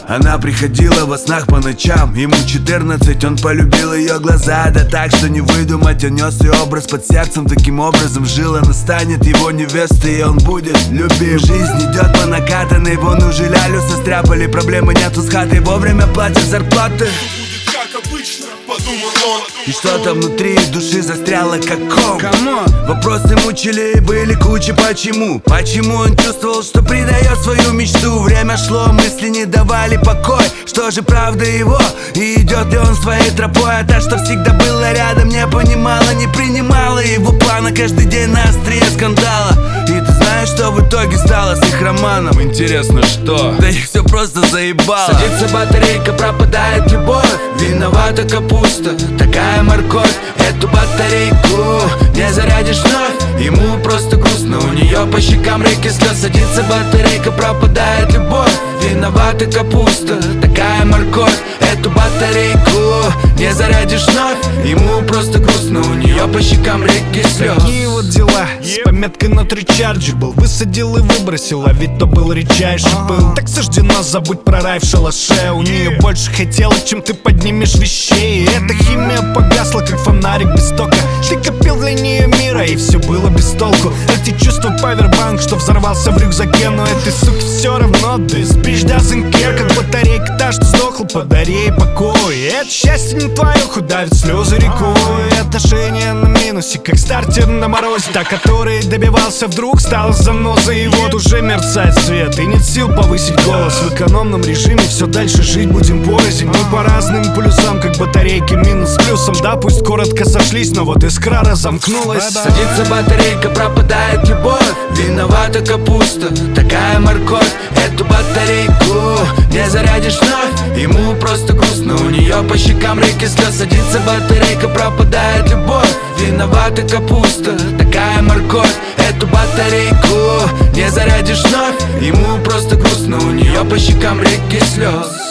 Она приходила во снах по ночам. Ему 14, он полюбил ее глаза. Да так, что не выдумать, он нес ее образ под сердцем. Таким образом жил, она станет его невестой, и он будет любим. Жизнь идет по накатанной, вон уже лялю состряпали. Проблемы нету с хатой, вовремя платят зарплаты. Как обычно, подумал он. И что-то внутри души застряло как ком. Вопросы мучили и были куча почему. Почему он чувствовал, что предает свою мечту? Время шло, мысли не давали покой. Что же правда его? И идет ли он своей тропой? А та, что всегда была рядом, не понимала, не принимала его плана. Каждый день на острие скандала. И ты знаешь, что в итоге стало с их романом? Интересно, что? Да их все просто заебало. Садится батарейка, пропадает любовь. Виновата капуста, такая морковь. Эту батарейку не зарядишь вновь. Ему просто грустно, у нее по щекам реки слез. Садится батарейка, пропадает любовь. Виновата капуста, такая морковь. Эту батарейку не зарядишь вновь. Ему просто грустно, у нее по щекам реки слез. Такие вот дела, с пометкой not rechargeable. Высадил и выбросил, а ведь то был редчайший пыл. Так суждено, забудь про рай в шалаше. У нее больше хотела, чем ты поднимешь вещей. И эта химия погасла, как фонарик без тока. Ты копил для нее мира, и все было без толку. Эти чувства павербанк, что взорвался в рюкзаке. Но этой суке все равно, this bitch doesn't care. Как батарейка та, что сдохла, подари ей покой. И это счастье не твое, худавит слезы рекой. И отношения на минусе, как стартер на морозе. Та, который добивался, вдруг стал занозой. И вот уже мерцает свет, и нет сил повысить голос. В экономном режиме все дальше жить будем порознь. Мы по разным полюсам, как батарейки минус с плюсом. Да, пусть коротко сошлись, но вот искра разомкнулась. Садится батарейка, пропадает любовь. Виновата капуста, такая морковь. Эту батарейку не зарядишь вновь. Ему просто грустно, у нее по щекам реки слез. Садится батарейка, пропадает любовь. Виновата капуста, такая морковь. Эту батарейку не зарядишь вновь. Ему просто грустно, у нее по щекам реки слез.